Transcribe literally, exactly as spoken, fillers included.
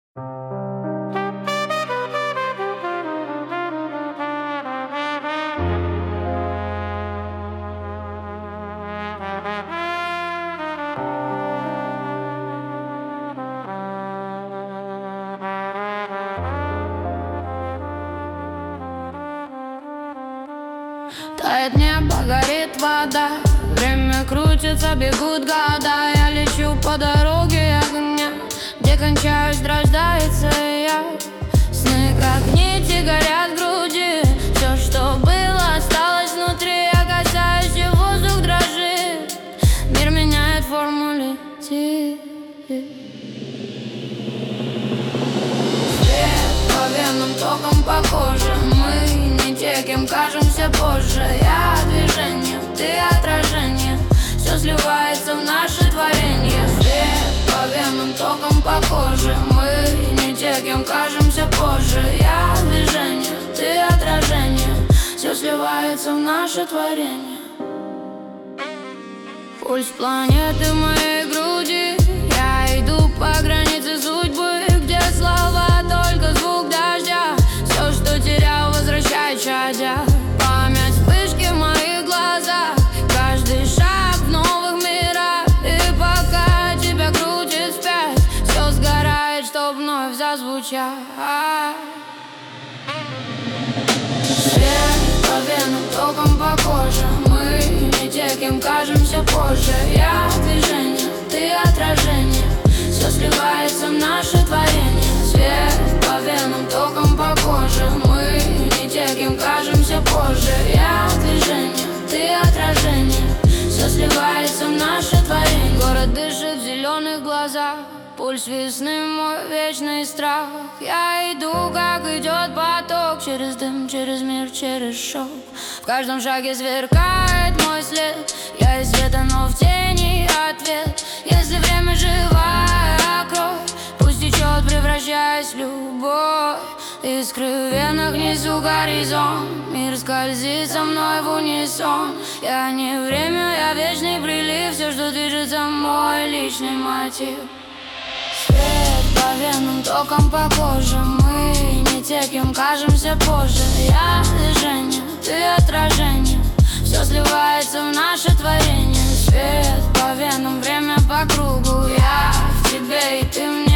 Тает небо, горит вода, время крутится, бегут года. Я лечу по дороге огня, где кончаюсь, рождается я. Сны как нити горят в груди, все, что было, осталось внутри. Я касаюсь, и воздух дрожит, мир меняет форму, летит. Свет по венам, током по коже. Мы не те, кем кажемся позже. Я движение, ты отражение, все сливается в наше творение. Свет по венам, током по коже. Мы не те, кем кажемся позже. Я движение, ты отражение, все сливается в наше творение. Пульс планеты в моей груди. Я иду по границе судьбы, где слова только звук дождя. Все, что терял, возвращает чадя. Память вспышки в моих глазах, каждый шаг в новых мирах. И пока тебя крутит вспять, все сгорает, чтоб вновь зазвучать. Свет по венам, током по коже. Мы не те, кем кажемся позже. Я движение, ты отражение, все сливается в наше творение. Свет по венам, током по коже. Мы не те, кем кажемся позже. Я движение, ты отражение, все сливается в наше творение. Город дышит в зеленых глазах, пульс весны, мой вечный страх. Я иду, как идет поток, через дым, через мир, через шок. В каждом шаге сверкает мой след. Я из света, но в тени ответ. Если время живая кровь, пусть течет, превращаясь в любовь. Искры в венах, несу горизонт. Мир скользит со мной в унисон. Я не время, я вечный прилив. Все, что движется, мой личный мотив. Свет по венам, током по коже. Мы не те, кем кажемся позже. Я движение, ты отражение, все сливается в наше творение. Свет по венам, время по кругу. Я в тебе, и ты мне.